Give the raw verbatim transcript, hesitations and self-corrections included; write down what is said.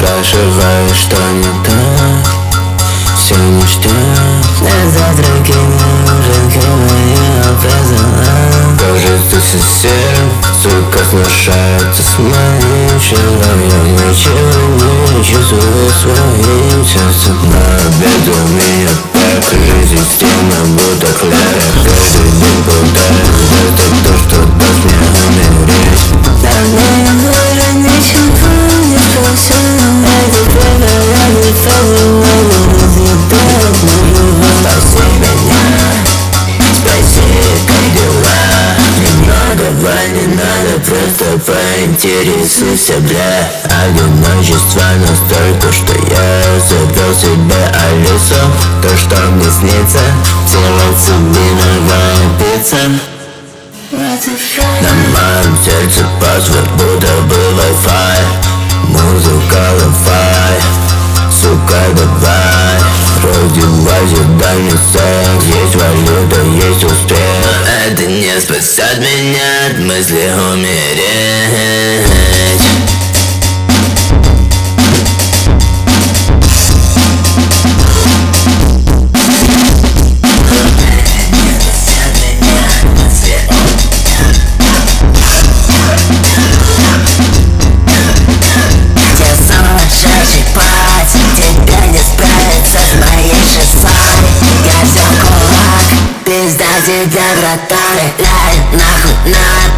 спрашиваешь, что не так. Все ништяк. На завтраке не ужин, я опоздала. Кажется, совсем, сука, сношается с моим челом. Я ничего не чувствую своим сердцем. На обед у меня так, жизнь система будто кляра. Каждый день болтаю, это то, что даст мне умереть. Давно уже ничего не происходит. Это правда, я не понимаю. Спаси меня, спаси, как дела? Немного вань, не надо, просто поинтересуйся, бля. Одиночество настолько, что я завел себе Алису. То, что мне снится, делается мировая пицца. На моем сердце паспорт, будто бы Wi-Fi. Музыка лофай, сука, давай. Раздевайся, дай мне секс. Есть валюта, есть успех. Но это не спасет меня от мысли умереть. Тебя, братан, ляй нахуй на